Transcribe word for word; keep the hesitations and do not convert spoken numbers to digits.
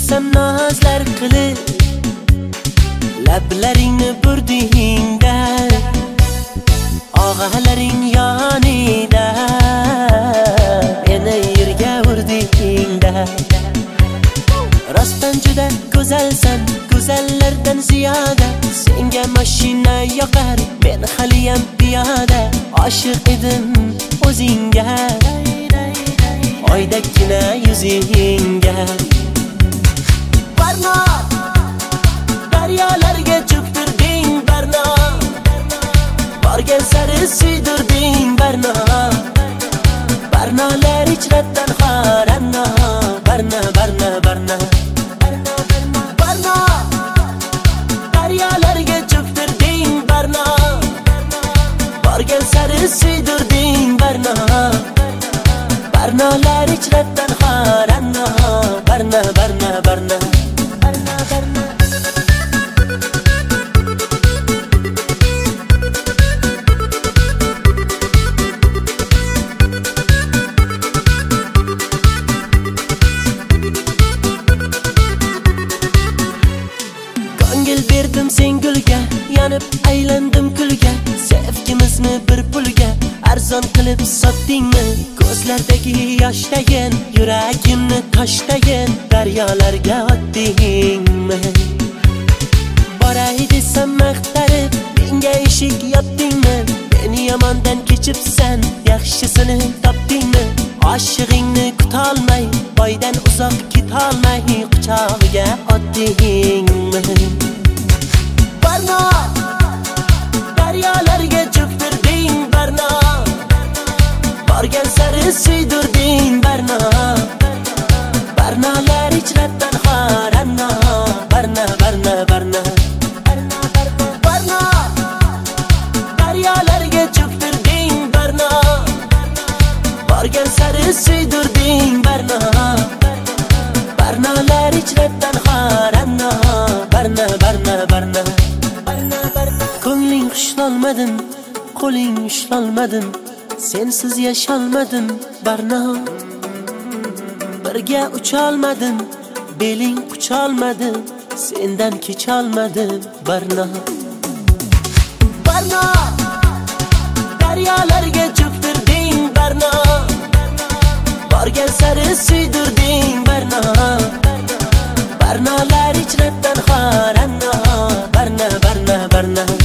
desam nazlar qilib lablaringni burdingda og'alaring yonida meni yerga urdingda rostdan juda go'zalsan go'zallardan ziyoda senga mashina yoqar men haliyam piyoda oshiq edim o'zingga oydagina yuzingga Barno daryolarga cho'ktirding Barno borgan sari suydirding Barno Barnolar ichratan xoranno Barno Barno Barno Barno daryolarga cho'ktirding Barno borgan sari suydirding Barno Barnolar ichratan xoranno Barno Barno Barno Barno Barno Ko'ngil berdim sen gulga yonib aylandim kulga sevgimizni bir pulga arzon qilib sotdingmi ko'zlardagi yoshdayin yuragimni toshdayin daryolarga otdingmi boray desam maqtarib menga eshik yopdingmi meni yomondan kechibsan yaxshisini topdingmi oshig'ingni kutolmay boydan uzoq ketolmay quchog'iga otdingmi Barno daryolarga cho'ktirding Barno borgan sari suydirding Barno Barnolar ichratan xoranno Barno Barno Barno Barno daryolarga cho'ktirding Barno borgan sari suydirding Barno Barnolar ichratan xoranno Barno Barno Barno Ko'ngling xushlolmadim qo'ling ushlolmadim sensiz yasholmadim Barno birga ucholmadim beling qucholmadim sendan kecholmadim Barno Barno daryolarga cho'ktirding Barno borgan sari suydirding Barno Barnolar ichratan xoranno Barno Barno Barno